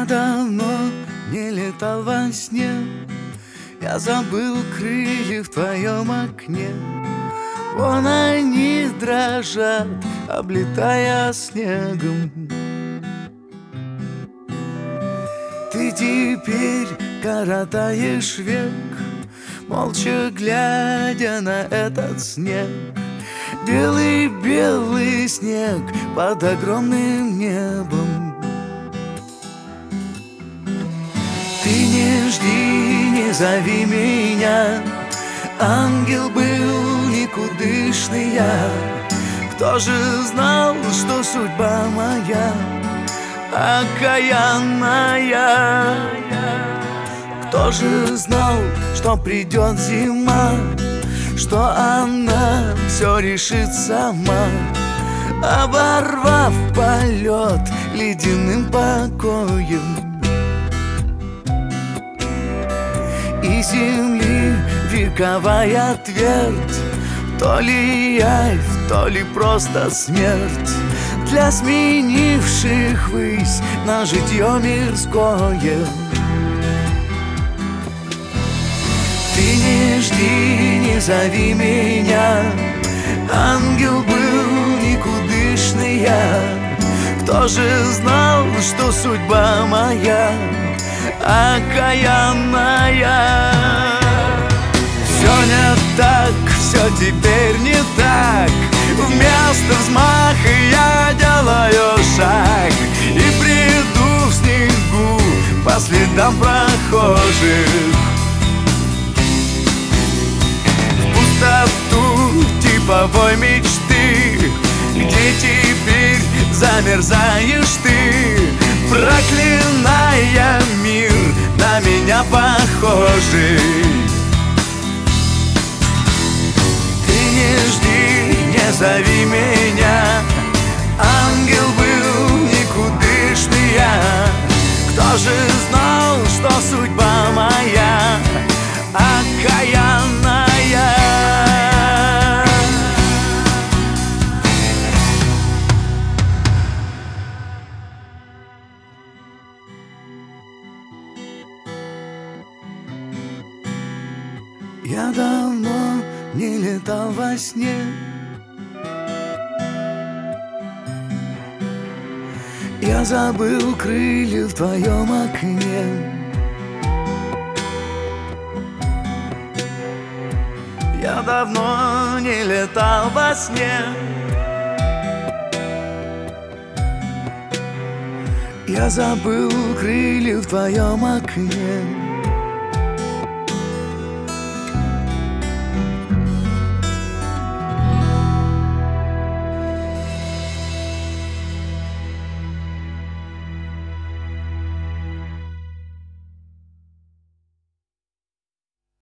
Я давно не летал во сне, я забыл крылья в твоем окне. Вон они дрожат, облетая снегом. Ты теперь коротаешь век, молча глядя на этот снег. Белый-белый снег под огромным небом. Ты не жди, не зови меня, ангел был никудышный я. Кто же знал, что судьба моя окаянная? Кто же знал, что придет зима, что она все решит сама, оборвав полет ледяным покоем. И земли вековая твердь, то ли явь, то ли просто смерть для сменивших высь на житье мирское. Ты не жди, не зови меня, ангел был никудышный я. Кто же знал, что судьба моя окаянная? Все не так, все теперь не так. Вместо взмаха я делаю шаг и приду в снегу по следам прохожих. В пустоту типовой мечты, где теперь замерзаешь ты, проклиная мир на меня похожий. Ты не жди, не зови меня, ангел был никудышный я. Кто же знал, что судьба моя окаянная? Я давно не летал во сне, я забыл крылья в твоем окне. Я давно не летал во сне, я забыл крылья в твоем окне.